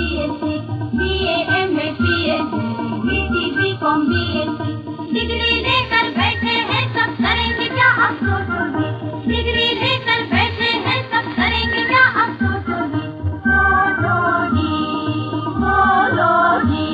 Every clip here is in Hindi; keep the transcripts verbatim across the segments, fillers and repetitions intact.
BSc, BA, MA, PhD, BT, BCom, BSc, degree लेकर बैठे हैं सब करेंगे क्या अब सोचोगे, डिग्री लेकर बैठे हैं सब करेंगे क्या अब सोचोगे, सोचोगी, बोलोगी।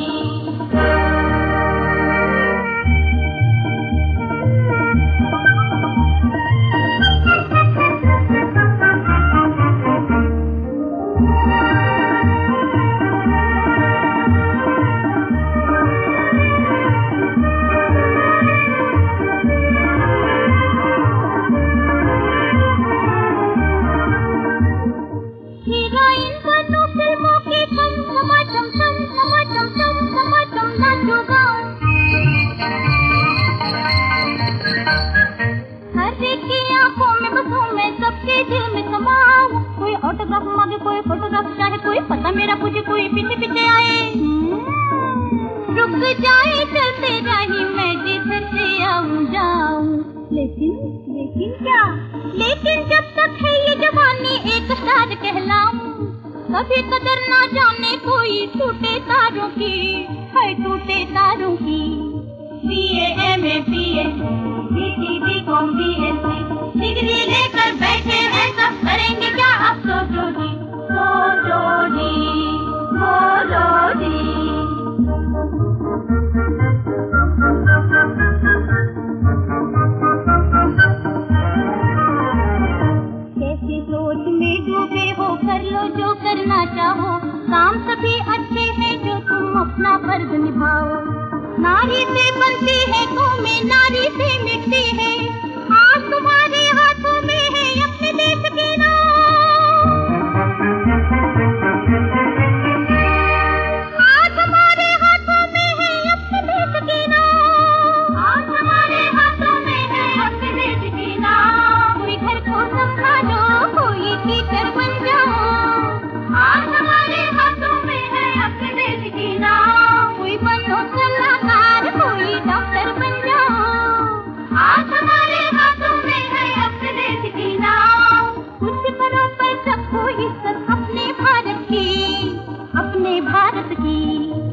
कोई फोटोग्राफ चाहे कोई पता मेरा पूछे कोई पीछे पीछे आए, रुक जाए चलते जाही मैं जिधर से आऊं जाऊं, लेकिन लेकिन क्या, लेकिन जब तक है ये जवानी एक स्टार कहलाऊं, कभी कदर ना जाने कोई टूटे तारों की, है टूटे तारों की। BA, MA, PhD, BT, BCom, BSc, degree लेकर बैठे हैं सब करेंगे क्या अब सोचोगी, सोचोगी, बोलोगी। कैसी सोच में डूबे हो कर लो जो करना चाहो, काम सभी अच्छे हैं जो तुम अपना फर्ज निभाओ, नारी से बनती है कौमें नारी से मिटती है, आज तुम्हारे हाथों में है अपने देश की नाव, आज हमारे हाथों में है अपने देश की नाव, आज हमारे हाथों में है अपने देश की नाव, कोई घर को संभालो कोई टीचर बन जाओ, आज हमारे हाथों में है अपने देश की नाव, कोई बनो सलाहकार कोई डॉक्टर बन जाओ, आज हमारे हाथों में है अपने देश की नाव, कुछ करो पर सबको इज्जत अपने भारत की, अपने भारत की।